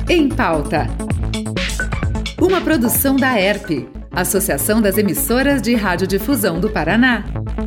Em Pauta. Uma produção da ERP, Associação das Emissoras de Radiodifusão do Paraná.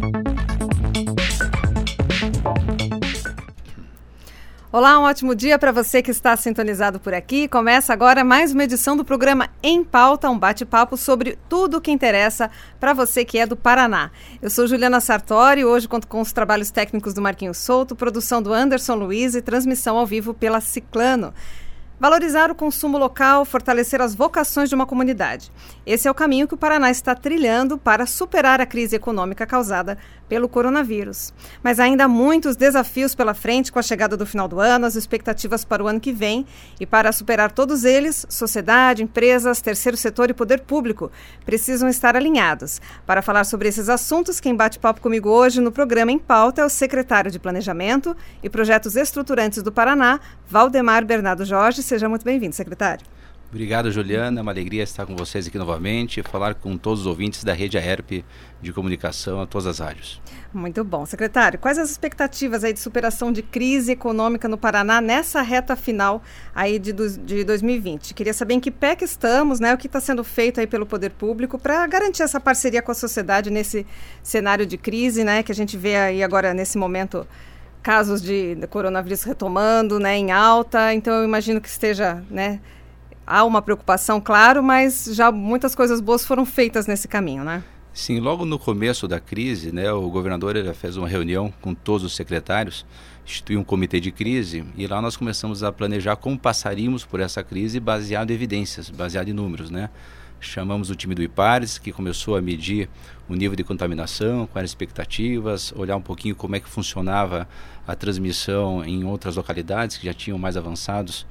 Olá, um ótimo dia para você que está sintonizado por aqui. Começa agora mais uma edição do programa Em Pauta, um bate-papo sobre tudo o que interessa para você que é do Paraná. Eu sou Juliana Sartori, hoje conto com os trabalhos técnicos do Marquinhos Souto, produção do Anderson Luiz e transmissão ao vivo pela Ciclano. Valorizar o consumo local, fortalecer as vocações de uma comunidade. Esse é o caminho que o Paraná está trilhando para superar a crise econômica causada pelo coronavírus. Mas ainda há muitos desafios pela frente com a chegada do final do ano, as expectativas para o ano que vem. E para superar todos eles, sociedade, empresas, terceiro setor e poder público precisam estar alinhados. Para falar sobre esses assuntos, quem bate papo comigo hoje no programa Em Pauta é o secretário de Planejamento e Projetos Estruturantes do Paraná, Valdemar Bernardo Jorge. Seja muito bem-vindo, secretário. Obrigado, Juliana. É uma alegria estar com vocês aqui novamente e falar com todos os ouvintes da rede AERP de comunicação a todas as rádios. Muito bom. Secretário, quais as expectativas aí de superação de crise econômica no Paraná nessa reta final aí de 2020? Queria saber em que pé que estamos, né? O que está sendo feito aí pelo poder público para garantir essa parceria com a sociedade nesse cenário de crise, né? Que a gente vê aí agora nesse momento casos de coronavírus retomando, né, em alta, então eu imagino que esteja, né, há uma preocupação, claro, mas já muitas coisas boas foram feitas nesse caminho, né? Sim, logo no começo da crise, né, o governador ele fez uma reunião com todos os secretários, instituiu um comitê de crise e lá nós começamos a planejar como passaríamos por essa crise baseado em evidências, baseado em números, né? Chamamos o time do IPARES, que começou a medir o nível de contaminação, quais as expectativas, olhar um pouquinho como é que funcionava a transmissão em outras localidades que já tinham mais avançados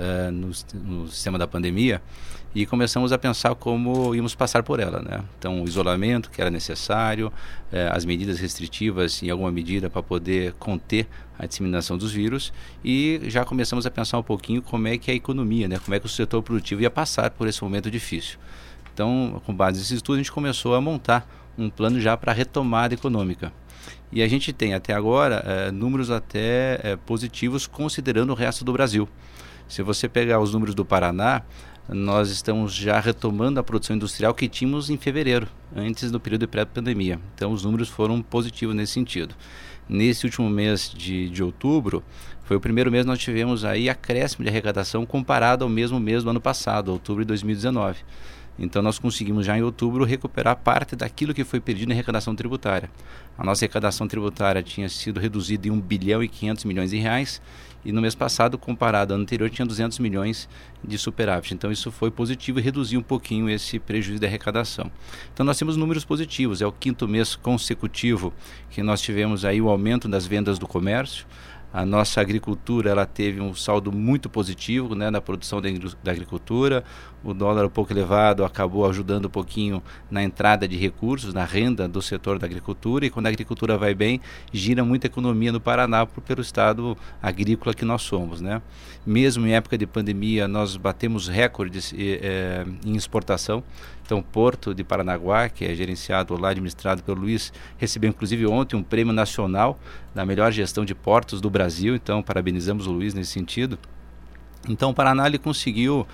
no sistema da pandemia, e começamos a pensar como íamos passar por ela, né? Então, o isolamento que era necessário, as medidas restritivas em alguma medida para poder conter a disseminação dos vírus, e já começamos a pensar um pouquinho como é que a economia, né? Como é que o setor produtivo ia passar por esse momento difícil. Então, com base nesse estudo, a gente começou a montar um plano já para a retomada econômica. E a gente tem até agora números até positivos considerando o resto do Brasil. Se você pegar os números do Paraná, nós estamos já retomando a produção industrial que tínhamos em fevereiro, antes do período de pré-pandemia. Então os números foram positivos nesse sentido. Nesse último mês de outubro, foi o primeiro mês que nós tivemos aí acréscimo de arrecadação comparado ao mesmo mês do ano passado, outubro de 2019. Então nós conseguimos já em outubro recuperar parte daquilo que foi perdido em arrecadação tributária. A nossa arrecadação tributária tinha sido reduzida em 1 bilhão e 500 milhões de reais e no mês passado, comparado ao ano anterior, tinha 200 milhões de superávit. Então isso foi positivo e reduziu um pouquinho esse prejuízo da arrecadação. Então nós temos números positivos, é o 5º mês consecutivo que nós tivemos aí o aumento das vendas do comércio. A nossa agricultura ela teve um saldo muito positivo, né, na produção da agricultura. O dólar um pouco elevado acabou ajudando um pouquinho na entrada de recursos, na renda do setor da agricultura. E quando a agricultura vai bem, gira muita economia no Paraná pelo estado agrícola que nós somos, né? Mesmo em época de pandemia, nós batemos recordes em exportação. Então, o Porto de Paranaguá, que é gerenciado lá, administrado pelo Luiz, recebeu inclusive ontem um prêmio nacional da melhor gestão de portos do Brasil. Então, parabenizamos o Luiz nesse sentido. Então, o Paraná ele conseguiu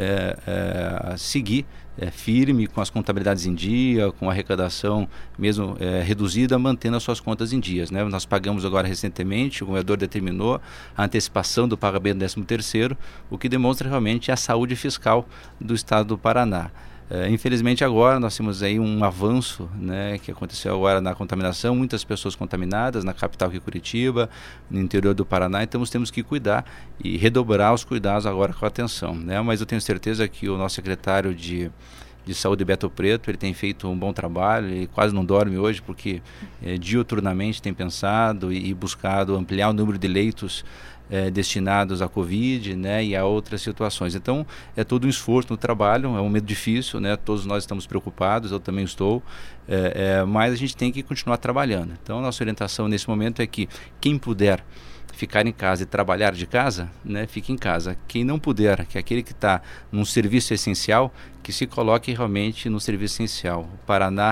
seguir firme com as contabilidades em dia, com a arrecadação mesmo reduzida, mantendo as suas contas em dias, né? Nós pagamos agora recentemente, o governador determinou a antecipação do pagamento do 13º, o que demonstra realmente a saúde fiscal do estado do Paraná. Infelizmente agora nós temos aí um avanço, né, que aconteceu agora na contaminação, muitas pessoas contaminadas na capital que é Curitiba, no interior do Paraná, então temos que cuidar e redobrar os cuidados agora com a atenção, né? Mas eu tenho certeza que o nosso secretário de Saúde, Beto Preto, ele tem feito um bom trabalho, ele quase não dorme hoje porque diuturnamente tem pensado e buscado ampliar o número de leitos destinados à Covid, né, e a outras situações. Então, é todo um esforço no trabalho, é um momento difícil, né, todos nós estamos preocupados, eu também estou, mas a gente tem que continuar trabalhando. Então, a nossa orientação nesse momento é que quem puder ficar em casa e trabalhar de casa, né, fique em casa. Quem não puder, que é aquele que está num serviço essencial, que se coloque realmente no serviço essencial. O Paraná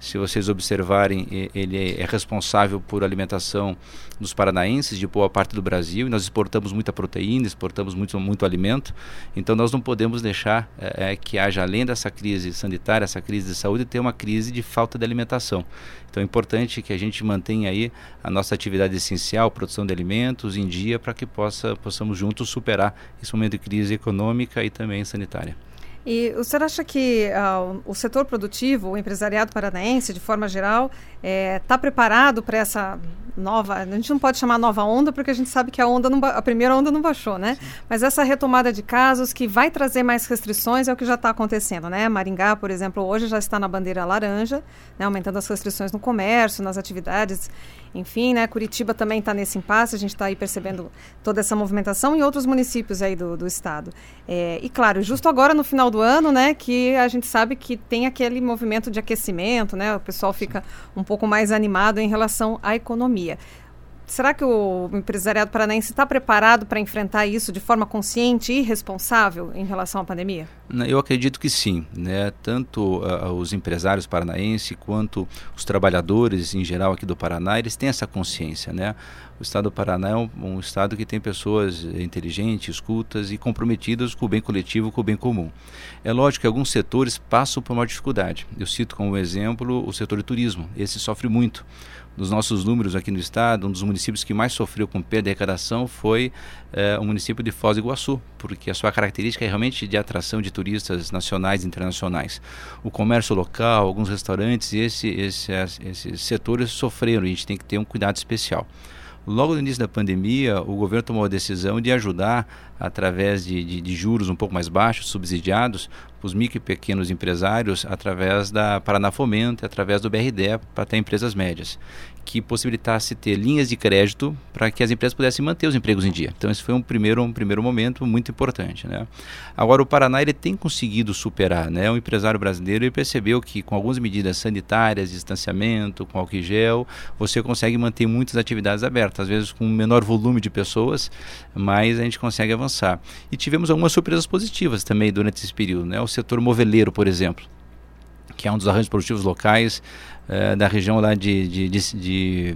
Se vocês observarem, ele é responsável por alimentação dos paranaenses, de boa parte do Brasil, e nós exportamos muita proteína, exportamos muito alimento. Então nós não podemos deixar que haja, além dessa crise sanitária, essa crise de saúde, ter uma crise de falta de alimentação. Então é importante que a gente mantenha aí a nossa atividade essencial, produção de alimentos, em dia, para que possamos juntos superar esse momento de crise econômica e também sanitária. E o senhor acha que o setor produtivo, o empresariado paranaense, de forma geral, está preparado para essa nova... A gente não pode chamar nova onda, porque a gente sabe que a primeira onda não baixou, né? Sim. Mas essa retomada de casos que vai trazer mais restrições é o que já está acontecendo, né? Maringá, por exemplo, hoje já está na bandeira laranja, né? Aumentando as restrições no comércio, nas atividades, enfim, né? Curitiba também está nesse impasse, a gente está aí percebendo toda essa movimentação em outros municípios aí do estado. E claro, justo agora no final do ano, né, que a gente sabe que tem aquele movimento de aquecimento, né, o pessoal fica um pouco mais animado em relação à economia. Será que o empresariado paranaense está preparado para enfrentar isso de forma consciente e responsável em relação à pandemia? Eu acredito que sim, né? Tanto os empresários paranaenses quanto os trabalhadores em geral aqui do Paraná, eles têm essa consciência, né? O estado do Paraná é um estado que tem pessoas inteligentes, cultas e comprometidas com o bem coletivo, com o bem comum. É lógico que alguns setores passam por uma dificuldade. Eu cito como exemplo o setor de turismo. Esse sofre muito. Dos nossos números aqui no estado, um dos municípios que mais sofreu com perda de arrecadação foi o município de Foz do Iguaçu, porque a sua característica é realmente de atração de turistas nacionais e internacionais. O comércio local, alguns restaurantes, esses setores sofreram, e a gente tem que ter um cuidado especial. Logo no início da pandemia, o governo tomou a decisão de ajudar, através de juros um pouco mais baixos, subsidiados, os micro e pequenos empresários, através da Paraná Fomento, através do BRDE, para até empresas médias, que possibilitasse ter linhas de crédito para que as empresas pudessem manter os empregos em dia. Então esse foi um primeiro momento muito importante, né? Agora o Paraná ele tem conseguido superar, né? O empresário brasileiro ele percebeu que com algumas medidas sanitárias, distanciamento, com álcool em gel, você consegue manter muitas atividades abertas, às vezes com um menor volume de pessoas, mas a gente consegue avançar. E tivemos algumas surpresas positivas também durante esse período, né? O setor moveleiro, por exemplo, que é um dos arranjos produtivos locais da região lá de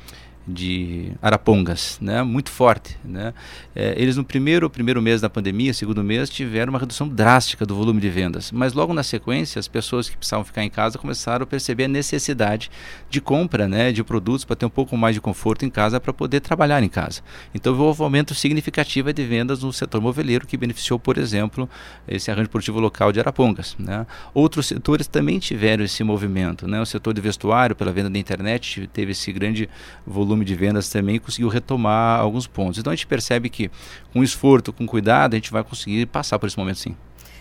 Arapongas, né? Muito forte, né? Eles no primeiro mês da pandemia, segundo mês, tiveram uma redução drástica do volume de vendas, mas logo na sequência as pessoas que precisavam ficar em casa começaram a perceber a necessidade de compra, né, de produtos para ter um pouco mais de conforto em casa para poder trabalhar em casa. Então houve um aumento significativo de vendas no setor moveleiro, que beneficiou, por exemplo, esse arranjo produtivo local de Arapongas, né? Outros setores também tiveram esse movimento, né? O setor de vestuário, pela venda da internet, teve esse grande volume de vendas também, conseguiu retomar alguns pontos. Então a gente percebe que com esforço, com cuidado, a gente vai conseguir passar por esse momento sim.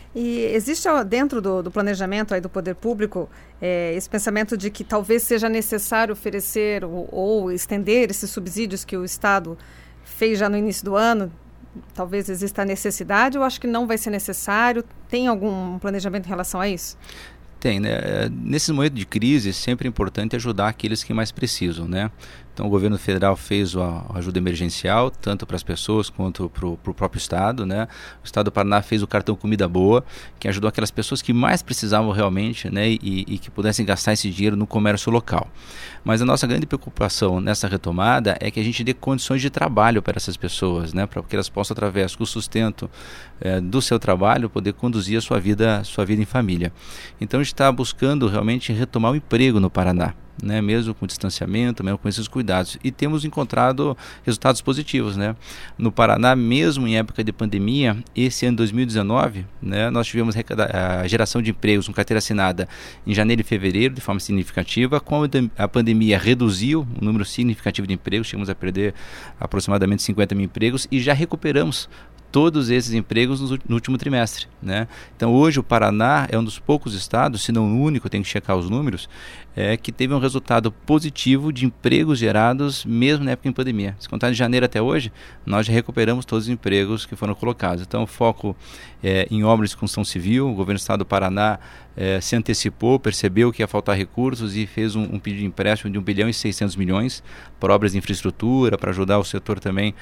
E existe dentro do planejamento aí do poder público esse pensamento de que talvez seja necessário oferecer ou estender esses subsídios que o Estado fez já no início do ano? Talvez exista a necessidade ou acho que não vai ser necessário? Tem algum planejamento em relação a isso? Tem, né? Nesse momento de crise, sempre é importante ajudar aqueles que mais precisam, né? Então o governo federal fez a ajuda emergencial, tanto para as pessoas quanto para o próprio estado, né? O estado do Paraná fez o cartão Comida Boa, que ajudou aquelas pessoas que mais precisavam realmente, né? E que pudessem gastar esse dinheiro no comércio local. Mas a nossa grande preocupação nessa retomada é que a gente dê condições de trabalho para essas pessoas, né? Para que elas possam, através do sustento do seu trabalho, poder conduzir a sua vida em família. Então a gente está buscando realmente retomar o emprego no Paraná, né? Mesmo com distanciamento, mesmo com esses cuidados, e temos encontrado resultados positivos, né? No Paraná, mesmo em época de pandemia, esse ano 2019, né, nós tivemos a geração de empregos com carteira assinada em janeiro e fevereiro de forma significativa. Com a pandemia reduziu o número significativo de empregos, chegamos a perder aproximadamente 50 mil empregos e já recuperamos todos esses empregos no último trimestre, né? Então hoje o Paraná é um dos poucos estados, se não o único, tem que checar os números, que teve um resultado positivo de empregos gerados mesmo na época de pandemia. Se contar de janeiro até hoje, nós já recuperamos todos os empregos que foram colocados. Então o foco em obras de construção civil, o governo do estado do Paraná se antecipou, percebeu que ia faltar recursos e fez um pedido de empréstimo de 1 bilhão e 600 milhões para obras de infraestrutura, para ajudar o setor também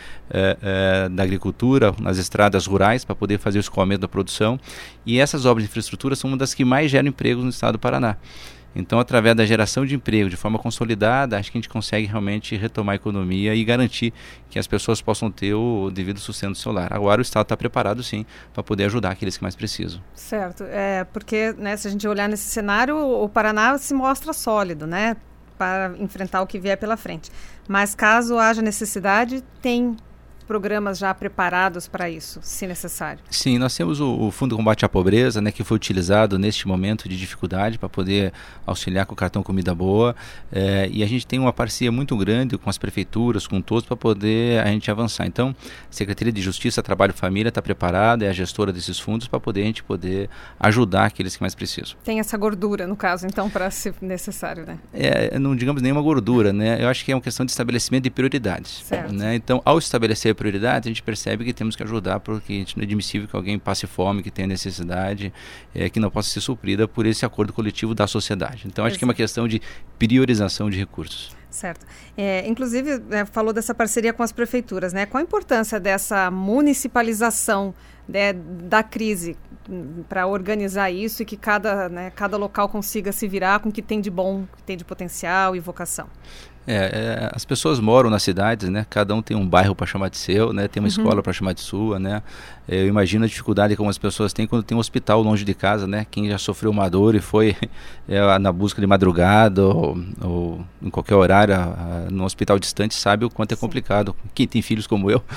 da agricultura, nas estradas rurais, para poder fazer o escoamento da produção. E essas obras de infraestrutura são uma das que mais geram empregos no estado do Paraná. Então, através da geração de emprego de forma consolidada, acho que a gente consegue realmente retomar a economia e garantir que as pessoas possam ter o devido sustento do seu lar. Agora o Estado está preparado, sim, para poder ajudar aqueles que mais precisam. Certo, porque se a gente olhar nesse cenário, o Paraná se mostra sólido, né, para enfrentar o que vier pela frente. Mas caso haja necessidade, tem programas já preparados para isso, se necessário? Sim, nós temos o Fundo de Combate à Pobreza, né, que foi utilizado neste momento de dificuldade para poder auxiliar com o cartão Comida Boa, e a gente tem uma parceria muito grande com as prefeituras, com todos, para poder a gente avançar. Então, a Secretaria de Justiça, Trabalho e Família está preparada, é a gestora desses fundos para poder a gente poder ajudar aqueles que mais precisam. Tem essa gordura, no caso, então, para se necessário, né? Não digamos nenhuma gordura, né? Eu acho que é uma questão de estabelecimento de prioridades. Certo. Né? Então, ao estabelecer prioridades, a gente percebe que temos que ajudar, porque a gente não é admissível que alguém passe fome, que tenha necessidade, que não possa ser suprida por esse acordo coletivo da sociedade. Então, acho que é uma questão de priorização de recursos. Certo. Inclusive, falou dessa parceria com as prefeituras, né? Qual a importância dessa municipalização da crise para organizar isso e que cada local consiga se virar com o que tem de bom, que tem de potencial e vocação? As pessoas moram nas cidades, né? Cada um tem um bairro para chamar de seu, né? Tem uma escola para chamar de sua, né? Eu imagino a dificuldade como as pessoas têm quando tem um hospital longe de casa, né? Quem já sofreu uma dor e foi na busca de madrugada ou em qualquer horário num hospital distante sabe o quanto é complicado. Quem tem filhos como eu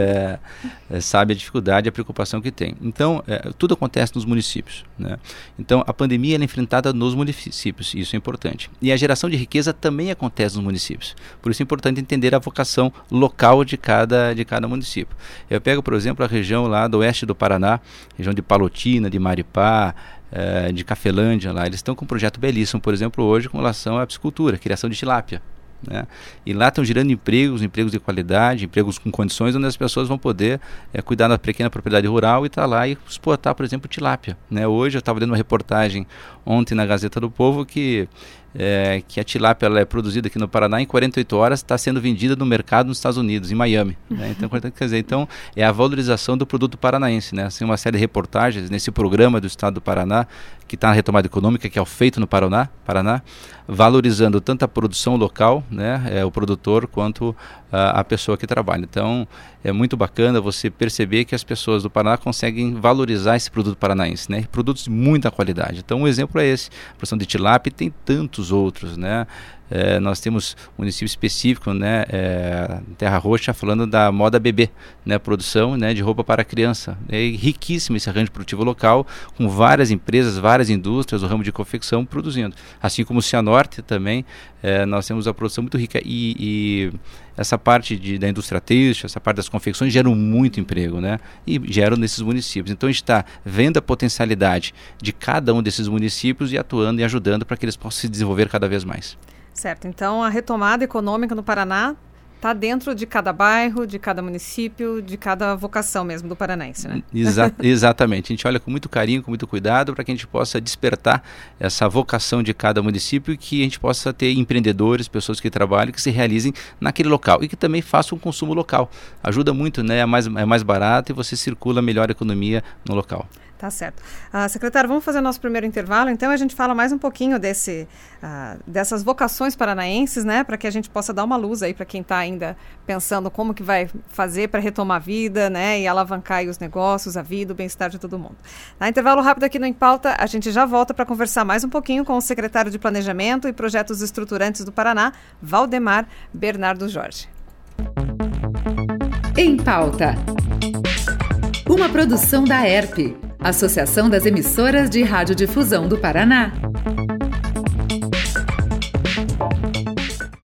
sabe a dificuldade e a preocupação que tem. Então, tudo acontece nos municípios, né? Então, a pandemia é enfrentada nos municípios, isso é importante. E a geração de riqueza também acontece nos municípios. Por isso é importante entender a vocação local de cada município. Eu pego, por exemplo, a região lá do oeste do Paraná, região de Palotina, de Maripá, de Cafelândia, lá. Eles estão com um projeto belíssimo, por exemplo, hoje com relação à piscicultura, criação de tilápia. Né? E lá estão gerando empregos de qualidade, empregos com condições onde as pessoas vão poder cuidar da pequena propriedade rural e estar lá e exportar, por exemplo, tilápia. Né? Hoje eu estava lendo uma reportagem ontem na Gazeta do Povo que a tilápia ela é produzida aqui no Paraná em 48 horas, está sendo vendida no mercado nos Estados Unidos, em Miami. Né? Então, então, é a valorização do produto paranaense. Né? Tem uma série de reportagens nesse programa do Estado do Paraná, que está na retomada econômica, que é o Feito no Paraná, valorizando tanto a produção local, né, o produtor, quanto a pessoa que trabalha. Então, é muito bacana você perceber que as pessoas do Paraná conseguem valorizar esse produto paranaense, né? Produtos de muita qualidade. Então, um exemplo é esse. A produção de tilápia, e tem tantos outros, né? Nós temos um município específico, né, Terra Roxa, falando da moda bebê, né, produção, né, de roupa para criança. É riquíssimo esse arranjo produtivo local, com várias empresas, várias indústrias do ramo de confecção produzindo. Assim como o Cianorte também, nós temos a produção muito rica e essa parte da indústria têxtil, essa parte das confecções geram muito emprego, né, e geram nesses municípios. Então a gente está vendo a potencialidade de cada um desses municípios e atuando e ajudando para que eles possam se desenvolver cada vez mais. Certo, então a retomada econômica no Paraná está dentro de cada bairro, de cada município, de cada vocação mesmo do paranaense, né? Exatamente, a gente olha com muito carinho, com muito cuidado para que a gente possa despertar essa vocação de cada município e que a gente possa ter empreendedores, pessoas que trabalham, que se realizem naquele local e que também façam um consumo local. Ajuda muito, né? É mais barato e você circula melhor a economia no local. Tá certo. Secretário, vamos fazer o nosso primeiro intervalo, então a gente fala mais um pouquinho dessas vocações paranaenses, né, para que a gente possa dar uma luz aí para quem está ainda pensando como que vai fazer para retomar a vida, né, e alavancar aí os negócios, a vida, o bem-estar de todo mundo. Intervalo rápido aqui no Em Pauta, a gente já volta para conversar mais um pouquinho com o secretário de Planejamento e Projetos Estruturantes do Paraná, Valdemar Bernardo Jorge. Em Pauta. Uma produção da ERP, Associação das Emissoras de Radiodifusão do Paraná.